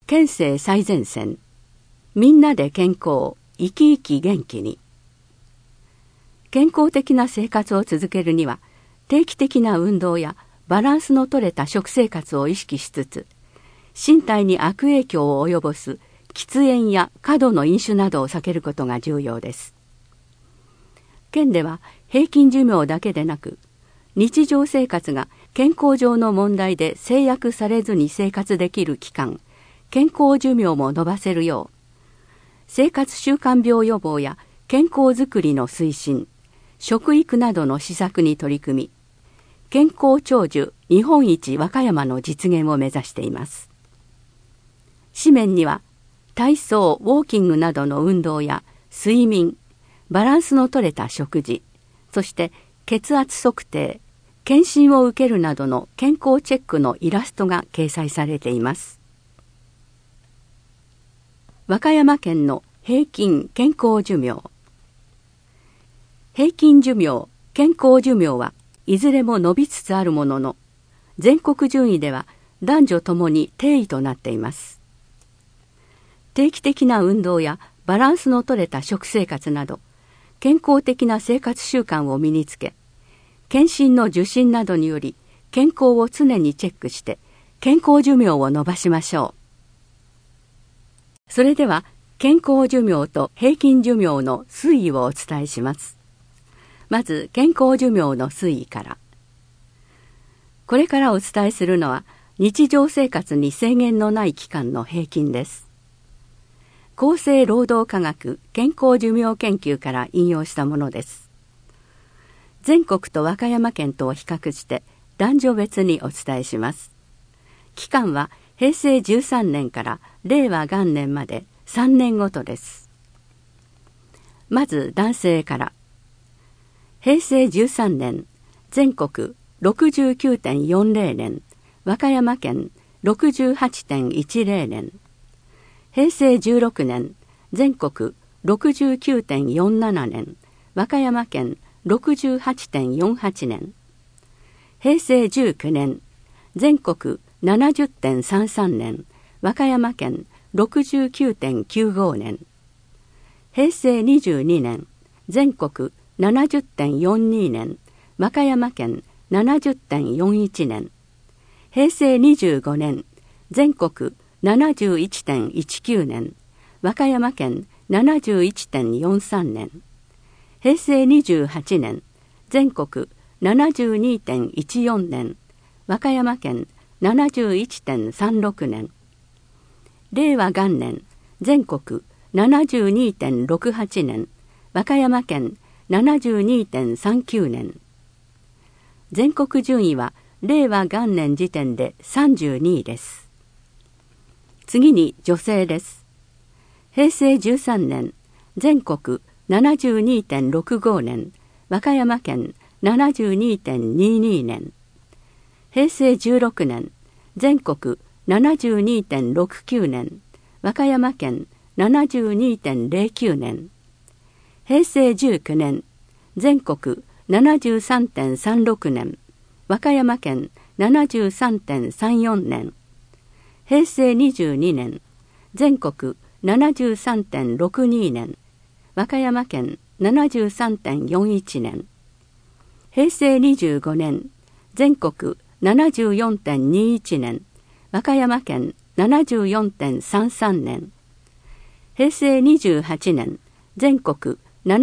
県政最前線。みんなで健康、生き生き元気に。健康的な生活を続けるには、定期的な運動やバランスの取れた食生活を意識しつつ、身体に悪影響を及ぼす喫煙や過度の飲酒などを避けることが重要です。県では平均寿命だけでなく、日常生活が健康上の問題で制約されずに生活できる期間、健康寿命も延ばせるよう、生活習慣病予防や健康づくりの推進、食育などの施策に取り組み、健康長寿日本一和歌山の実現を目指しています。紙面には、体操、ウォーキングなどの運動や睡眠、バランスの取れた食事、そして血圧測定、検診を受けるなどの健康チェックのイラストが掲載されています。和歌山県の平均健康寿命。平均寿命、健康寿命はいずれも伸びつつあるものの、全国順位では男女ともに低位となっています。定期的な運動やバランスの取れた食生活など、健康的な生活習慣を身につけ、検診の受診などにより健康を常にチェックして健康寿命を延ばしましょう。それでは健康寿命と平均寿命の推移をお伝えします。まず健康寿命の推移から。これからお伝えするのは日常生活に制限のない期間の平均です。厚生労働科学健康寿命研究から引用したものです。全国と和歌山県とを比較して男女別にお伝えします。期間は平成13年から令和元年まで3年ごとです。まず男性から。平成13年、全国 69.40 年、和歌山県 68.10 年。平成16年、全国 69.47 年、和歌山県 68.48 年。平成19年、全国 70.33 年、和歌山県 69.95 年。平成22年、全国 70.42 年、和歌山県 70.41 年。平成25年、全国 71.19 年、和歌山県 71.43 年。平成28年、全国 72.14 年、和歌山県 71.36 年。令和元年、全国 72.68 年、和歌山県 72.39 年。全国順位は令和元年時点で32位です。次に女性です。平成13年、全国 72.65 年、和歌山県 72.22 年。平成16年、全国 72.69 年、和歌山県 72.09 年。平成19年、全国 73.36 年、和歌山県 73.34 年。平成22年、全国 73.62 年、和歌山県 73.41 年。平成25年、全国 74.21 年、和歌山県 74.33 年。平成28年、全国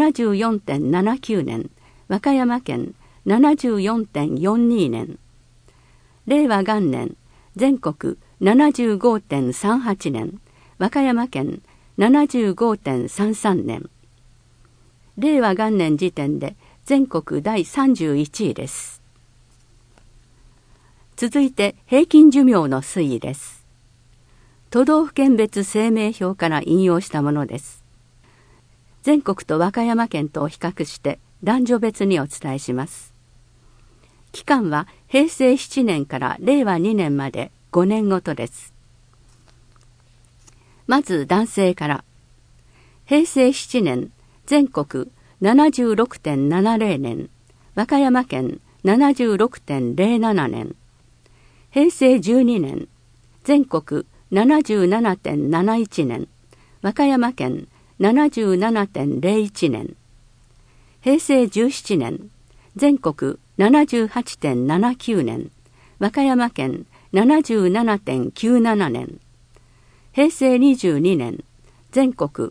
74.79 年、和歌山県 74.42 年。令和元年、全国 75.38 年、和歌山県 75.33 年。令和元年時点で全国第31位です。続いて平均寿命の推移です。都道府県別生命表から引用したものです。全国と和歌山県とを比較して男女別にお伝えします。期間は平成7年から令和2年まで5年ごとです。まず男性から。平成7年、全国 76.70 年、和歌山県 76.07 年。平成12年、全国 77.71 年、和歌山県 77.01 年、平成17年、全国 78.79 年、和歌山県 77.97 年、平成22年、全国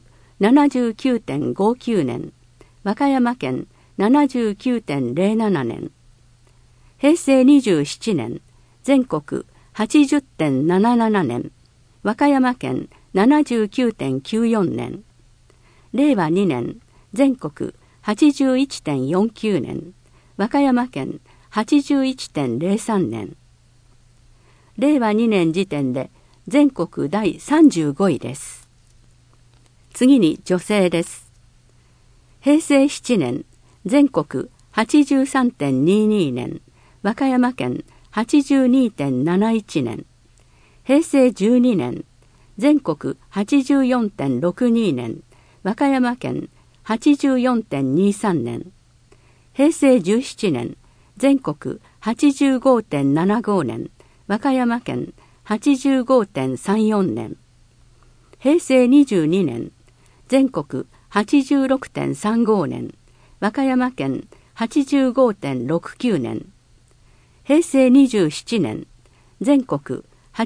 79.59 年、和歌山県 79.07 年、平成27年、全国 80.77 年、和歌山県 79.94 年、令和2年、全国 81.49 年、和歌山県 81.03 年、令和2年時点で全国第35位です。次に女性です。平成7年、全国 83.22 年、和歌山県 82.71 年、平成12年、全国 84.62 年、和歌山県 84.23 年、平成17年、全国 85.75 年、和歌山県 85.34 年、平成22年、全国 86.35 年、和歌山県 85.69 年、平成27年、全国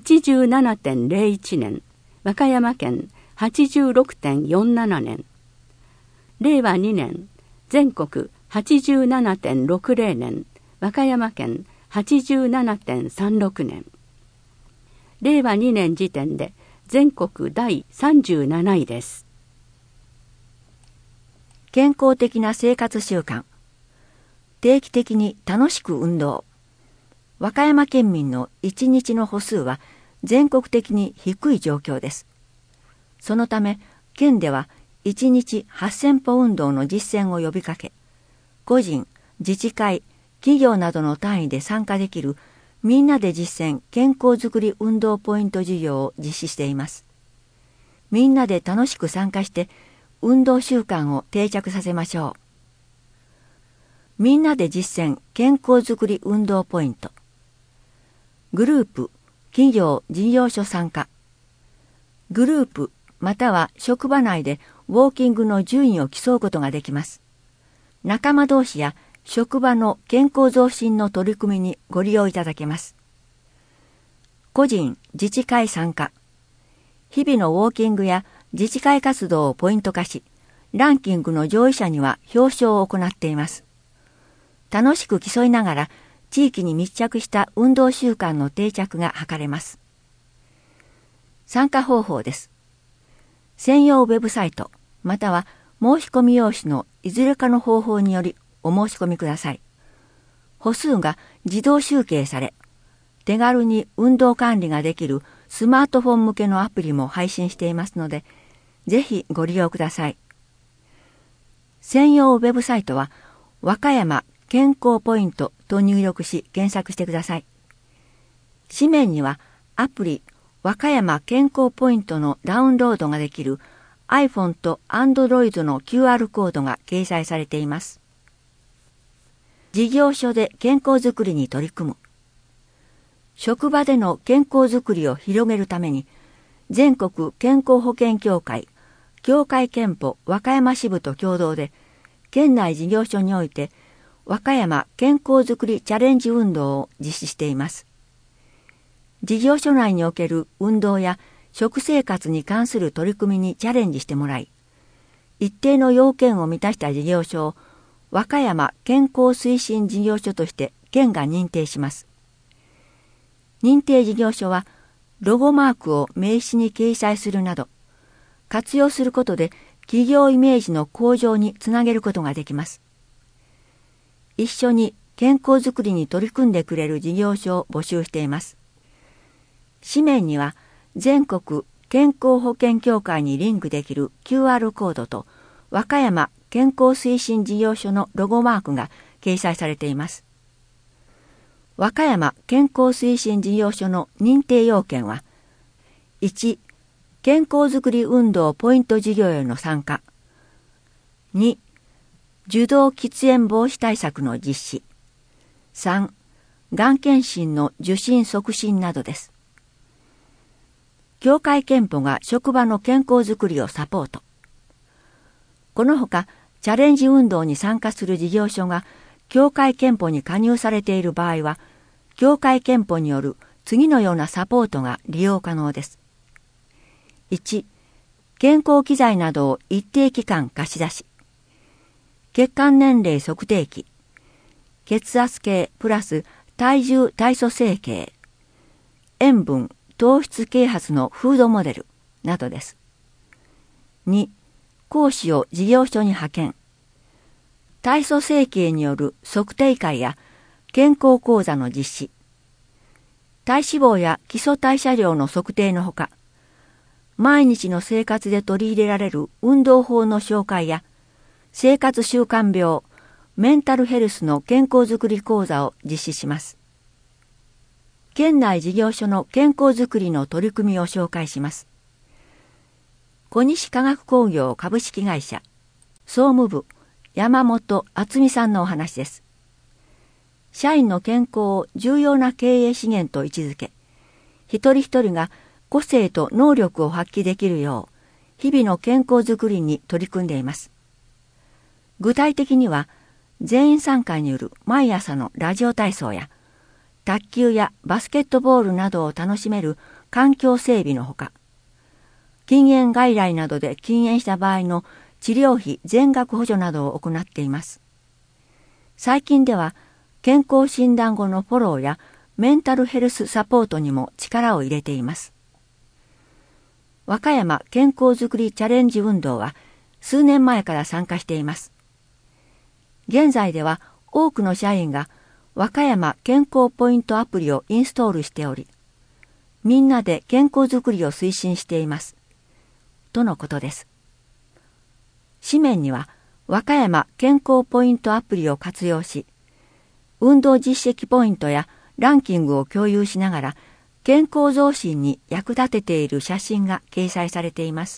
87.01 年、和歌山県 86.47 年、令和2年、全国 87.60 年、和歌山県 87.36 年、令和2年時点で全国第37位です。 健康的な生活習慣。定期的に楽しく運動。和歌山県民の1日の歩数は全国的に低い状況です。そのため、県では1日8000歩運動の実践を呼びかけ、個人、自治会、企業などの単位で参加できるみんなで実践健康づくり運動ポイント事業を実施しています。みんなで楽しく参加して運動習慣を定着させましょう。みんなで実践健康づくり運動ポイント。グループ、企業、事業所参加。グループまたは職場内でウォーキングの順位を競うことができます。仲間同士や職場の健康増進の取り組みにご利用いただけます。個人、自治会参加。日々のウォーキングや自治会活動をポイント化し、ランキングの上位者には表彰を行っています。楽しく競いながら地域に密着した運動習慣の定着が図れます。参加方法です。専用ウェブサイトまたは申し込み用紙のいずれかの方法によりお申し込みください。歩数が自動集計され、手軽に運動管理ができるスマートフォン向けのアプリも配信していますので、ぜひご利用ください。専用ウェブサイトは和歌山健康ポイントと入力し検索してください。紙面にはアプリ和歌山健康ポイントのダウンロードができる iPhone と Android の QR コードが掲載されています。事業所で健康づくりに取り組む。職場での健康づくりを広げるために、全国健康保険協会、協会憲法和歌山支部と共同で、県内事業所において、和歌山健康づくりチャレンジ運動を実施しています。事業所内における運動や食生活に関する取り組みにチャレンジしてもらい、一定の要件を満たした事業所を和歌山健康推進事業所として県が認定します。認定事業所はロゴマークを名刺に掲載するなど、活用することで企業イメージの向上につなげることができます。一緒に健康づくりに取り組んでくれる事業所を募集しています。紙面には全国健康保険協会にリンクできる QR コードと和歌山健康推進事業所のロゴマークが掲載されています。和歌山健康推進事業所の認定要件は、1、健康づくり運動ポイント事業への参加。2、受動喫煙防止対策の実施。3、がん検診の受診促進などです。 教会憲法が職場の健康づくりをサポート。このほか、チャレンジ運動に参加する事業所が教会憲法に加入されている場合は、教会憲法による次のようなサポートが利用可能です。1、健康機材などを一定期間貸し出し、血管年齢測定器、血圧計プラス体重体組成計、塩分、糖質啓発のフードモデルなどです。2、講師を事業所に派遣。体組成計による測定会や健康講座の実施。体脂肪や基礎代謝量の測定のほか、毎日の生活で取り入れられる運動法の紹介や、生活習慣病、メンタルヘルスの健康づくり講座を実施します。県内事業所の健康づくりの取り組みを紹介します。小西化学工業株式会社総務部山本敦美さんのお話です。社員の健康を重要な経営資源と位置づけ、一人一人が個性と能力を発揮できるよう、日々の健康づくりに取り組んでいます。具体的には、全員参加による毎朝のラジオ体操や、卓球やバスケットボールなどを楽しめる環境整備のほか、禁煙外来などで禁煙した場合の治療費全額補助などを行っています。最近では、健康診断後のフォローやメンタルヘルスサポートにも力を入れています。和歌山健康づくりチャレンジ運動は数年前から参加しています。現在では多くの社員が和歌山健康ポイントアプリをインストールしており、みんなで健康づくりを推進しています。とのことです。紙面には和歌山健康ポイントアプリを活用し、運動実績ポイントやランキングを共有しながら健康増進に役立てている写真が掲載されています。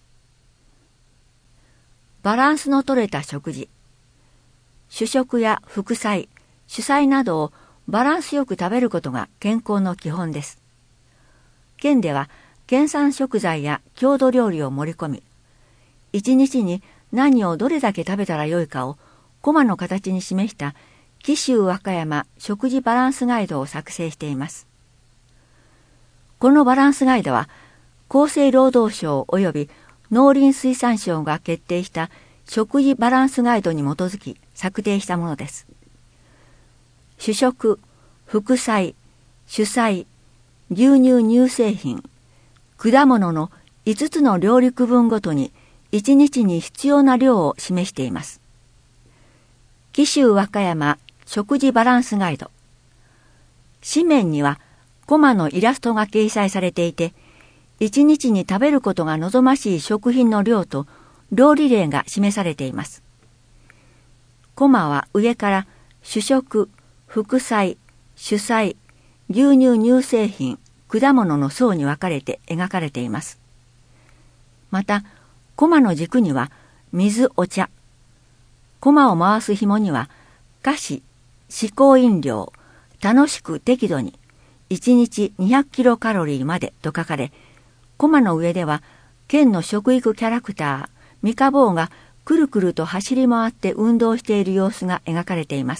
バランスの取れた食事。主食や副菜、主菜などをバランスよく食べることが健康の基本です。県では県産食材や郷土料理を盛り込み、一日に何をどれだけ食べたらよいかをコマの形に示した紀州和歌山食事バランスガイドを作成しています。このバランスガイドは厚生労働省及び農林水産省が決定した食事バランスガイドに基づき策定したものです。主食、副菜、主菜、牛乳乳製品、果物の5つの料理区分ごとに1日に必要な量を示しています。紀州和歌山食事バランスガイド。紙面にはコマのイラストが掲載されていて、1日に食べることが望ましい食品の量と料理例が示されています。コマは上から主食、副菜、主菜、牛乳乳製品、果物の層に分かれて描かれています。また、コマの軸には水お茶、コマを回す紐には菓子、嗜好飲料、楽しく適度に1日200キロカロリーまでと書かれ、コマの上では県の食育キャラクター、ミカボウがくるくると走り回って運動している様子が描かれています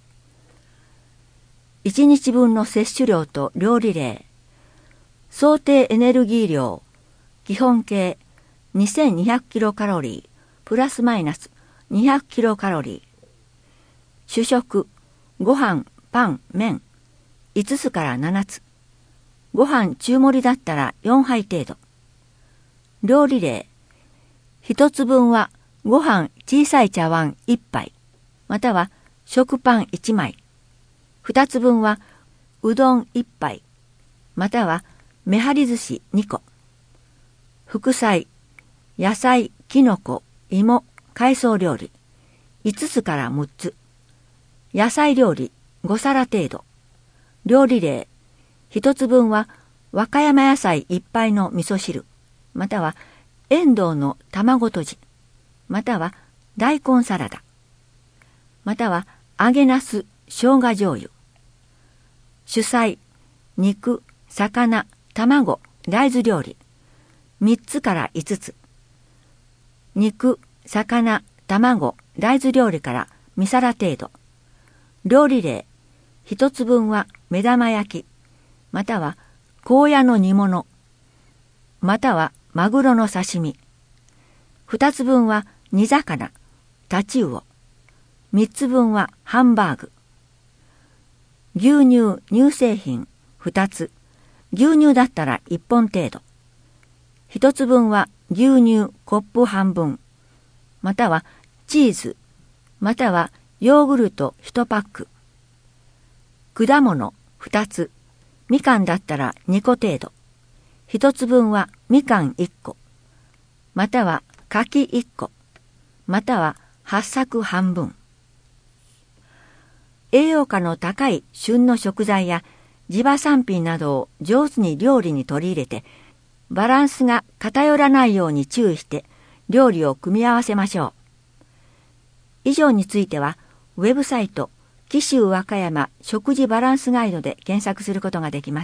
。1日分の摂取量と料理例、想定エネルギー量、基本形2200キロカロリー、プラスマイナス200キロカロリー。主食、ご飯、パン、麺、5つから7つ。ご飯中盛りだったら4杯程度。料理例、1つ分はご飯小さい茶碗1杯、または食パン1枚。2つ分はうどん1杯、またはめはり寿司2個。副菜、野菜、きのこ、芋、海藻料理、5つから6つ。野菜料理、5皿程度。料理例、1つ分は和歌山野菜1杯の味噌汁、またはエンドウの卵とじ、または大根サラダ、または揚げなす、生姜醤油。主菜、肉、魚、卵、 大豆料理3つから5つ、肉、魚、卵、大豆料理から2皿程度、料理例1つ分は目玉焼き、または高野の煮物、またはマグロの刺身、2つ分は煮魚、タチウオ、3つ分はハンバーグ、牛乳、乳製品2つ、牛乳だったら1本程度、1つ分は牛乳コップ半分、またはチーズ、またはヨーグルト1パック、果物2つ、みかんだったら2個程度、1つ分はみかん1個、または柿1個、または八朔半分。栄養価の高い旬の食材や地場産品などを上手に料理に取り入れて、バランスが偏らないように注意して料理を組み合わせましょう。以上についてはウェブサイト紀州和歌山食事バランスガイドで検索することができます。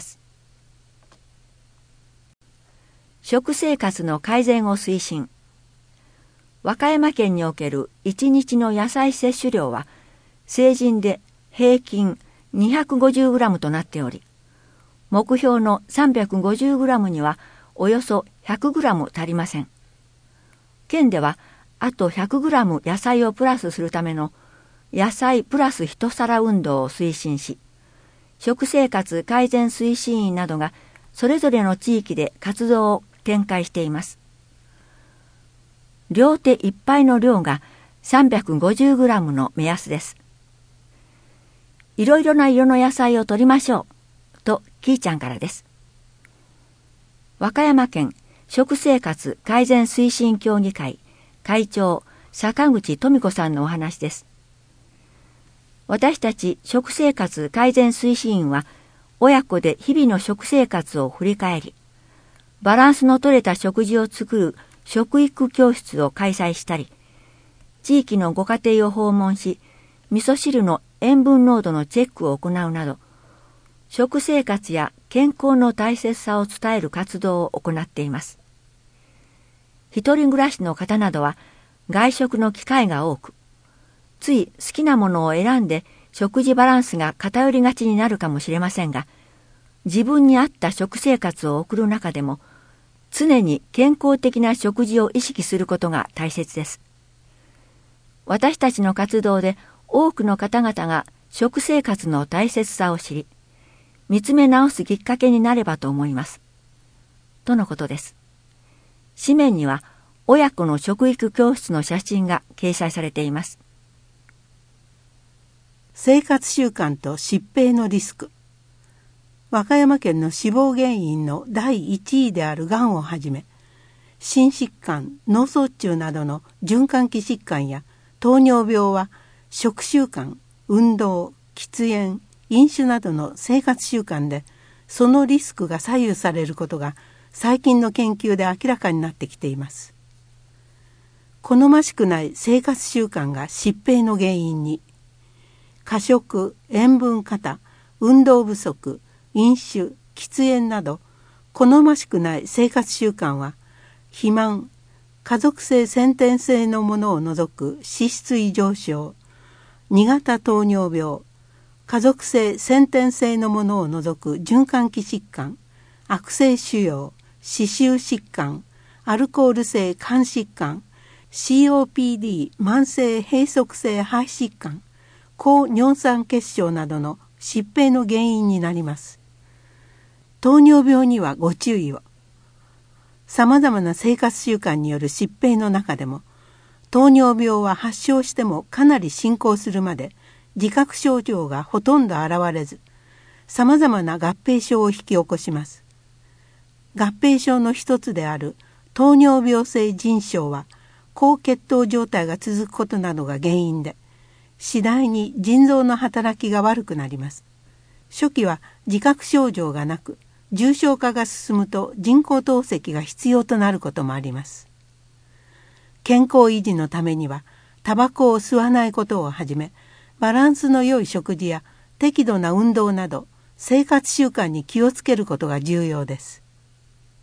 食生活の改善を推進。和歌山県における1日の野菜摂取量は成人で平均 250g となっており、目標の 350g にはおよそ 100g 足りません。県ではあと 100g 野菜をプラスするための野菜プラス一皿運動を推進し、食生活改善推進員などがそれぞれの地域で活動を展開しています。両手いっぱいの量が 350g の目安です。いろいろな色の野菜を摂りましょうときーちゃんからです。和歌山県食生活改善推進協議会会長坂口富子さんのお話です。私たち食生活改善推進員は親子で日々の食生活を振り返り、バランスの取れた食事を作る食育教室を開催したり、地域のご家庭を訪問し、味噌汁の塩分濃度のチェックを行うなど、食生活や健康の大切さを伝える活動を行っています。一人暮らしの方などは外食の機会が多く、つい好きなものを選んで食事バランスが偏りがちになるかもしれませんが、自分に合った食生活を送る中でも、常に健康的な食事を意識することが大切です。私たちの活動で多くの方々が食生活の大切さを知り、見つめ直すきっかけになればと思います。とのことです。紙面には親子の食育教室の写真が掲載されています。 生活習慣と疾病のリスク。和歌山県の死亡原因の第1位であるがんをはじめ、心疾患、脳卒中などの循環器疾患や糖尿病は食習慣、運動、喫煙、飲酒などの生活習慣でそのリスクが左右されることが最近の研究で明らかになってきています。好ましくない生活習慣が疾病の原因に、過食、塩分過多、運動不足、飲酒、喫煙など好ましくない生活習慣は肥満、家族性先天性のものを除く脂質異常症、2型糖尿病、家族性先天性のものを除く循環器疾患、悪性腫瘍、歯周疾患、アルコール性肝疾患、COPD 慢性閉塞性肺疾患、高尿酸血症などの疾病の原因になります。糖尿病にはご注意を。さまざまな生活習慣による疾病の中でも、糖尿病は発症してもかなり進行するまで自覚症状がほとんど現れず、さまざまな合併症を引き起こします。合併症の一つである糖尿病性腎症は、高血糖状態が続くことなどが原因で、次第に腎臓の働きが悪くなります。初期は自覚症状がなく、重症化が進むと人工透析が必要となることもあります。健康維持のためには、タバコを吸わないことをはじめ、バランスの良い食事や適度な運動など、生活習慣に気をつけることが重要です。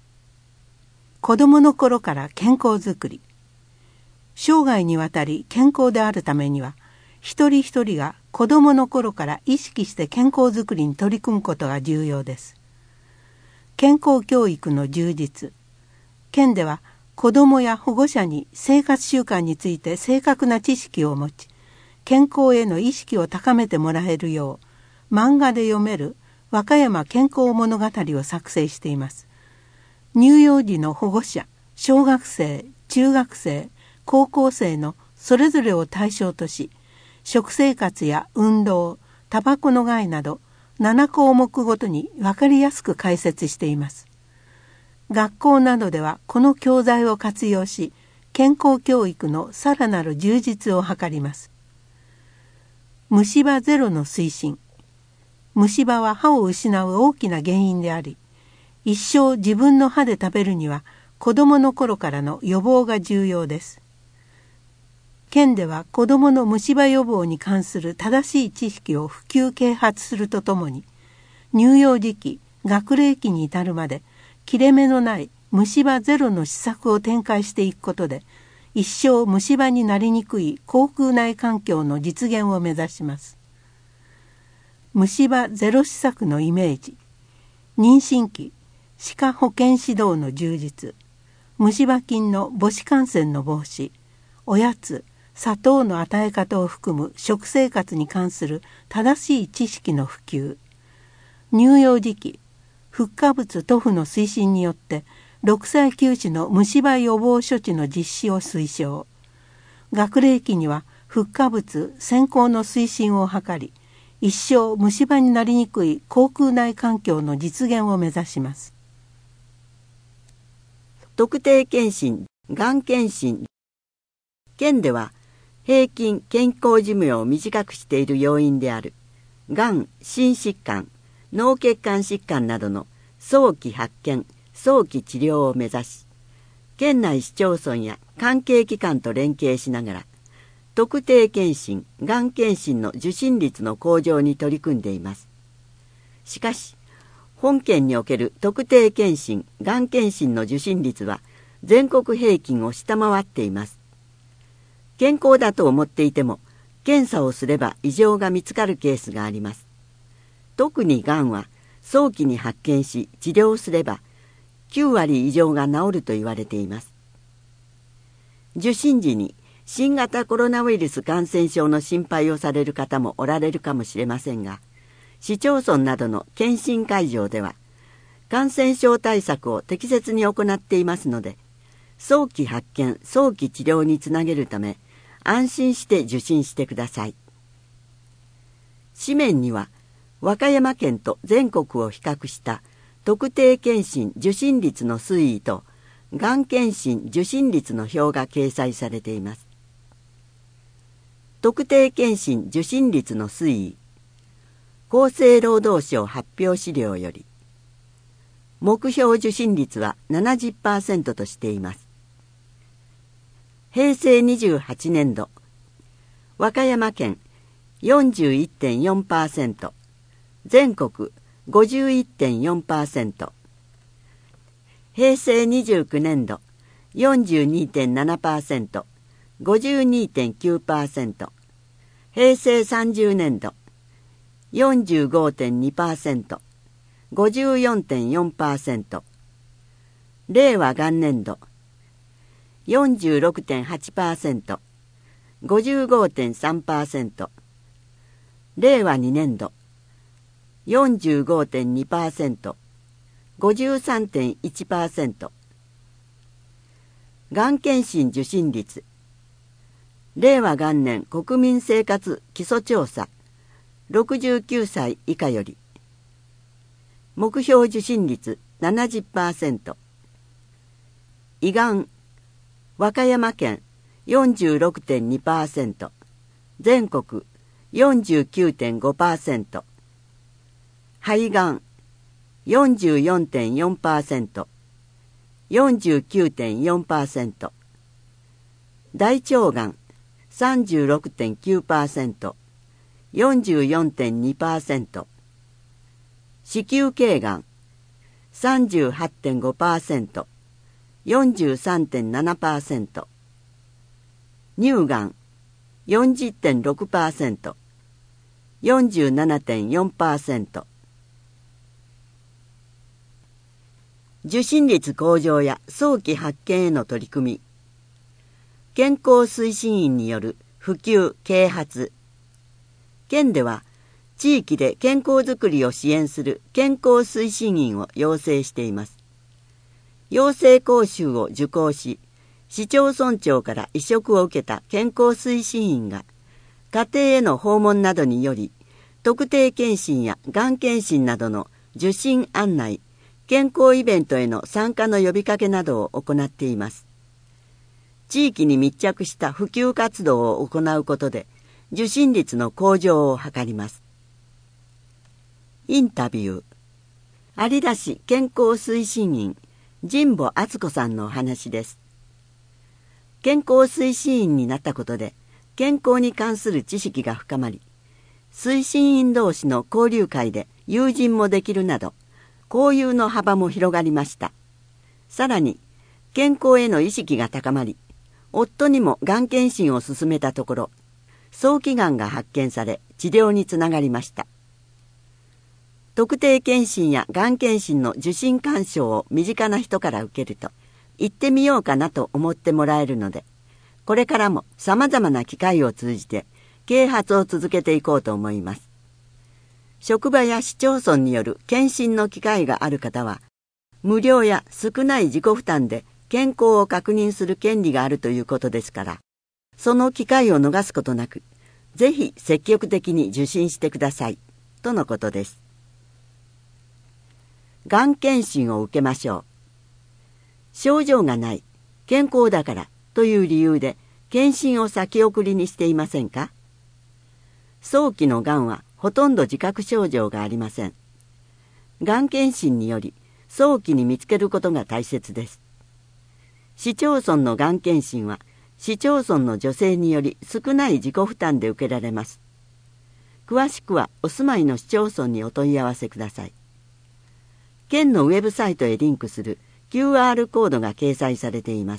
子供の頃から健康づくり。生涯にわたり健康であるためには、一人一人が子供の頃から意識して健康づくりに取り組むことが重要です。健康教育の充実。県では子どもや保護者に生活習慣について正確な知識を持ち、健康への意識を高めてもらえるよう、漫画で読める和歌山健康物語を作成しています。乳幼児の保護者、小学生、中学生、高校生のそれぞれを対象とし、食生活や運動、タバコの害など7項目ごとに分かりやすく解説しています。学校などではこの教材を活用し、健康教育のさらなる充実を図ります。虫歯ゼロの推進。虫歯は歯を失う大きな原因であり、一生自分の歯で食べるには子どもの頃からの予防が重要です。県では子どもの虫歯予防に関する正しい知識を普及啓発するとともに、乳幼児期、学齢期に至るまで切れ目のない虫歯ゼロの施策を展開していくことで、一生虫歯になりにくい口腔内環境の実現を目指します。虫歯ゼロ施策のイメージ。妊娠期、歯科保健指導の充実、虫歯菌の母子感染の防止、おやつ、砂糖の与え方を含む食生活に関する正しい知識の普及、乳幼児期、フッ化物塗布の推進によって6歳臼歯の虫歯予防処置の実施を推奨、学齢期にはフッ化物先行の推進を図り、一生虫歯になりにくい口腔内環境の実現を目指します。 特定健診、がん検診。県では平均健康寿命を短くしている要因であるがん、心疾患、脳血管疾患などの早期発見、早期治療を目指し、県内市町村や関係機関と連携しながら、特定健診、がん検診の受診率の向上に取り組んでいます。しかし、本県における特定健診、がん検診の受診率は全国平均を下回っています。健康だと思っていても、検査をすれば異常が見つかるケースがあります。特にがんは早期に発見し治療すれば9割異常が治ると言われています。受診時に新型コロナウイルス感染症の心配をされる方もおられるかもしれませんが、市町村などの検診会場では感染症対策を適切に行っていますので、早期発見、早期治療につなげるため安心して受診してください。紙面には和歌山県と全国を比較した特定健診受診率の推移とがん検診受診率の表が掲載されています。特定健診受診率の推移。厚生労働省発表資料より、目標受診率は 70% としています。平成28年度、和歌山県 41.4%、全国 51.4%、平成29年度 42.7%、52.9%、平成30年度 45.2%、54.4%、令和元年度 46.8%、55.3%、令和2年度 45.2%、53.1%。がん検診受診率。令和元年国民生活基礎調査69歳以下より、目標受診率 70%。胃がん、和歌山県 46.2%、全国 49.5%。肺がん 44.4%、49.4%。大腸がん 36.9%、44.2%。子宮頸がん 38.5%、 43.7%、乳がん 40.6%、47.4%。受診率向上や早期発見への取り組み。健康推進員による普及・啓発。県では地域で健康づくりを支援する健康推進員を養成しています。養成講習を受講し、市町村長から委嘱を受けた健康推進員が家庭への訪問などにより、特定健診やがん検診などの受診案内、健康イベントへの参加の呼びかけなどを行っています。地域に密着した普及活動を行うことで、受診率の向上を図ります。インタビュー。有田市健康推進員、神保敦子さんのお話です。健康推進員になったことで、健康に関する知識が深まり、推進員同士の交流会で友人もできるなど、交友の幅も広がりました。さらに、健康への意識が高まり、夫にもがん検診を進めたところ、早期がんが発見され、治療につながりました。特定健診やがん検診の受診勧奨を身近な人から受けると、行ってみようかなと思ってもらえるので、これからも様々な機会を通じて、啓発を続けていこうと思います。職場や市町村による検診の機会がある方は、無料や少ない自己負担で健康を確認する権利があるということですから、その機会を逃すことなく、ぜひ積極的に受診してください、とのことです。がん検診を受けましょう。症状がない、健康だからという理由で検診を先送りにしていませんか？早期のがんはほとんど自覚症状がありません。がん検診により早期に見つけることが大切です。市町村のがん検診は市町村の助成により少ない自己負担で受けられます。詳しくはお住まいの市町村にお問い合わせください。県のウェブサイトへリンクする QR コードが掲載されています。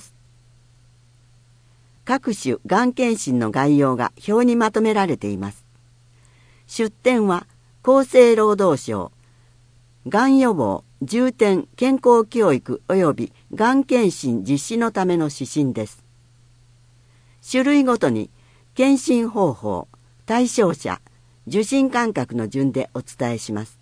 各種がん検診の概要が表にまとめられています。出典は厚生労働省がん予防重点健康教育及びがん検診実施のための指針です。種類ごとに検診方法、対象者、受診間隔の順でお伝えします。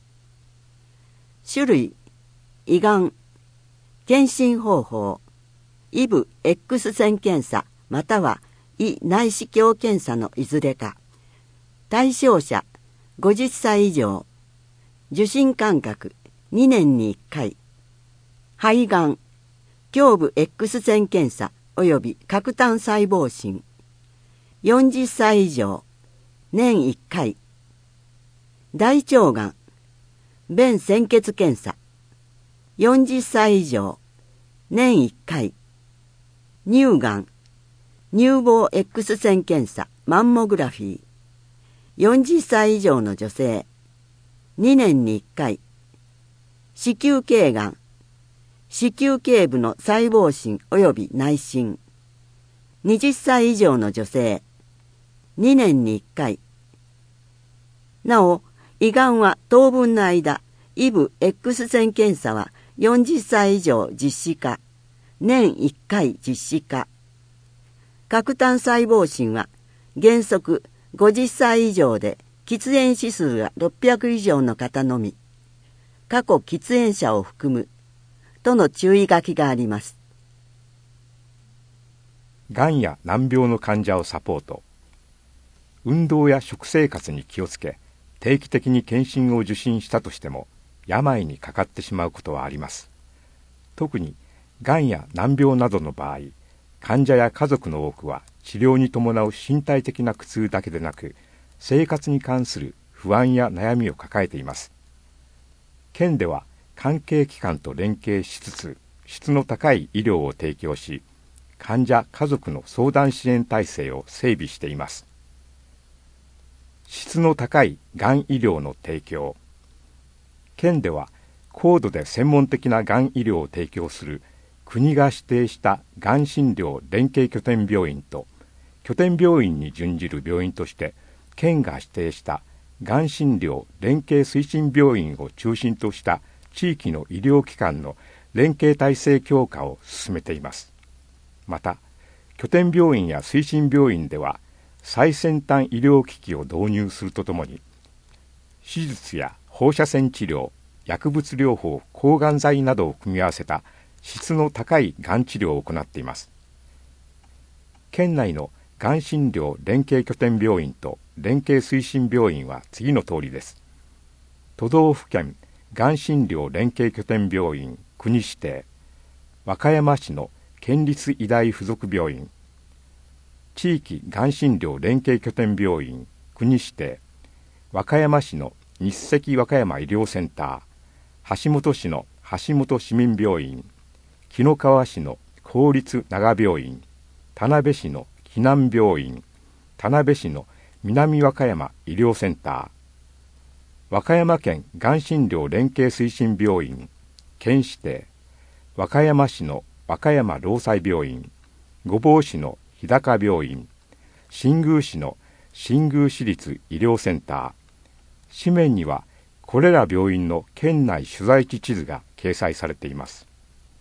種類、胃がん、検診方法、イブ X 線検査または胃内視鏡検査のいずれか。対象者50歳以上、受診間隔2年に1回、肺がん、胸部 X 線検査及び核単細胞診、40歳以上、年1回、大腸がん、便潜血検査、40歳以上、年1回、乳がん、乳房 X 線検査、マンモグラフィー、40歳以上の女性、2年に1回、子宮頸がん、子宮頸部の細胞診及び内診、20歳以上の女性、2年に1回。なお、胃がんは当分の間、イブ X 線検査は40歳以上実施か、年1回実施か。核単細胞診は原則50歳以上で喫煙指数が600以上の方のみ、過去喫煙者を含むとの注意書きがあります。 がんや難病の患者をサポート。運動や食生活に気をつけ、定期的に検診を受診したとしても病にかかってしまうことはあります。特にがんや難病などの場合、患者や家族の多くは治療に伴う身体的な苦痛だけでなく、生活に関する不安や悩みを抱えています。県では関係機関と連携しつつ、質の高い医療を提供し、患者家族の相談支援体制を整備しています。質の高いがん医療の提供。県では高度で専門的ながん医療を提供する国が指定したがん診療連携拠点病院と拠点病院に準じる病院として県が指定したがん診療連携推進病院を中心とした地域の医療機関の連携体制強化を進めています。また拠点病院や推進病院では最先端医療機器を導入するとともに手術や放射線治療、薬物療法、抗がん剤などを組み合わせた質の高いがん治療を行っています。県内のがん診療連携拠点病院と連携推進病院は次の通りです。都道府県がん診療連携拠点病院国指定、和歌山市の県立医大附属病院、地域がん診療連携拠点病院国指定、和歌山市の日赤和歌山医療センター、橋本市の橋本市民病院、紀の川市の公立長病院、田辺市の紀南病院、田辺市の南和歌山医療センター、和歌山県がん診療連携推進病院県指定、和歌山市の和歌山労災病院、御坊市の日高病院、新宮市の新宮市立医療センター、紙面にはこれら病院の県内所在地地図が掲載されています。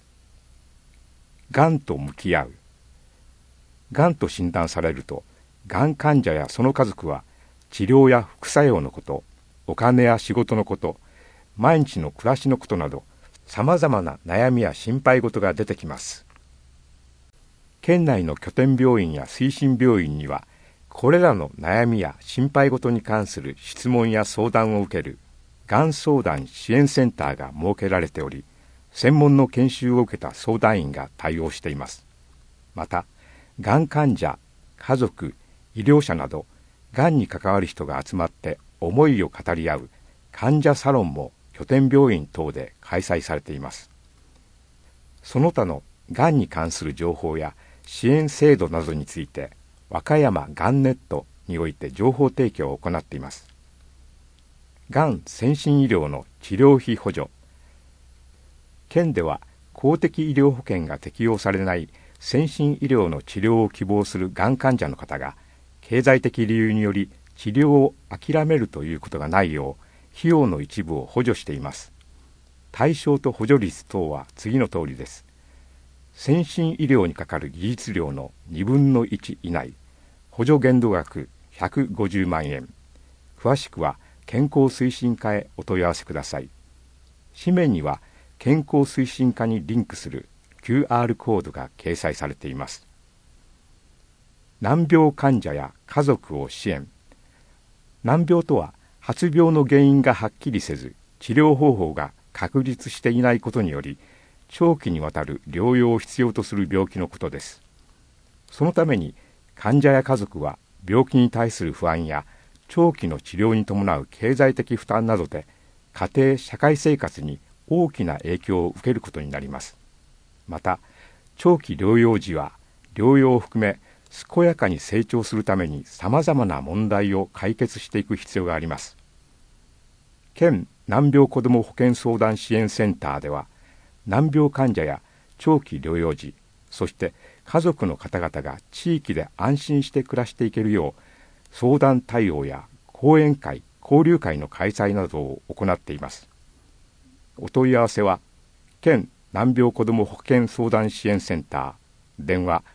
がんと向き合う。がんと診断されると、がん患者やその家族は治療や副作用のこと、お金や仕事のこと、毎日の暮らしのことなど、さまざまな悩みや心配事が出てきます。県内の拠点病院や推進病院には、これらの悩みや心配事に関する質問や相談を受けるがん相談支援センターが設けられており、専門の研修を受けた相談員が対応しています。また、がん患者、家族、医療者など、がんに関わる人が集まって思いを語り合う患者サロンも拠点病院等で開催されています。その他のがんに関する情報や支援制度などについて、和歌山がんネットにおいて情報提供を行っています。がん先進医療の治療費補助。県では公的医療保険が適用されない先進医療の治療を希望するがん患者の方が、経済的理由により治療を諦めるということがないよう、費用の一部を補助しています。対象と補助率等は次の通りです。先進医療にかかる技術料の2分の1以内、補助限度額150万円。詳しくは健康推進課へお問い合わせください。紙面には健康推進課にリンクする QR コードが掲載されています。難病患者や家族を支援。難病とは発病の原因がはっきりせず、治療方法が確立していないことにより、長期にわたる療養を必要とする病気のことです。そのために患者や家族は病気に対する不安や長期の治療に伴う経済的負担などで家庭・社会生活に大きな影響を受けることになります。また、長期療養時は療養を含め健やかに成長するためにさまざまな問題を解決していく必要があります。県難病子ども保健相談支援センターでは、難病患者や長期療養時、そして家族の方々が地域で安心して暮らしていけるよう、相談対応や講演会、交流会の開催などを行っています。お問い合わせは、県難病子ども保健相談支援センター、電話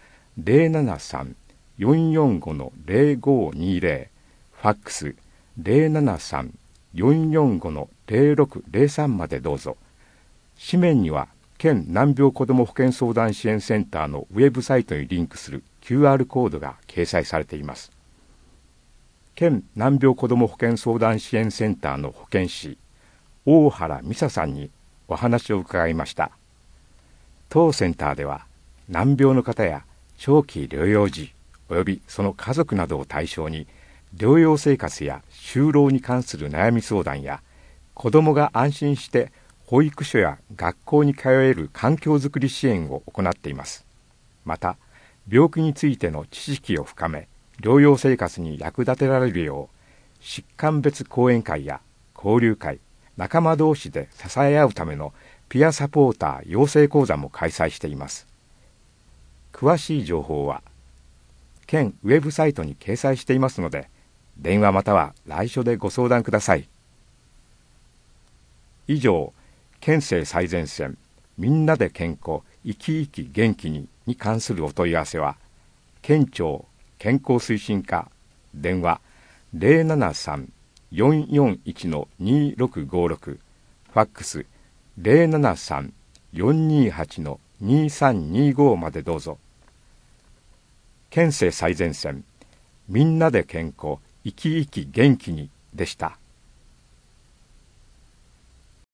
073-445-0520、ファックス 073-445-0603 までどうぞ。紙面には県難病子ども保健相談支援センターのウェブサイトにリンクする QR コードが掲載されています。県難病子ども保健相談支援センターの保健師、大原美沙さんにお話を伺いました。当センターでは、難病の方や長期療養時およびその家族などを対象に、療養生活や就労に関する悩み相談や、子どもが安心して保育所や学校に通える環境づくり支援を行っています。また、病気についての知識を深め、療養生活に役立てられるよう、疾患別講演会や交流会、仲間同士で支え合うためのピアサポーター養成講座も開催しています。詳しい情報は県ウェブサイトに掲載していますので、電話または来所でご相談ください。以上、県政最前線、みんなで健康、生き生き元気にに関するお問い合わせは、県庁健康推進課、電話 073-441-2656、ファックス 073-428-2325 までどうぞ。県政最前線、みんなで健康、生き生き元気にでした。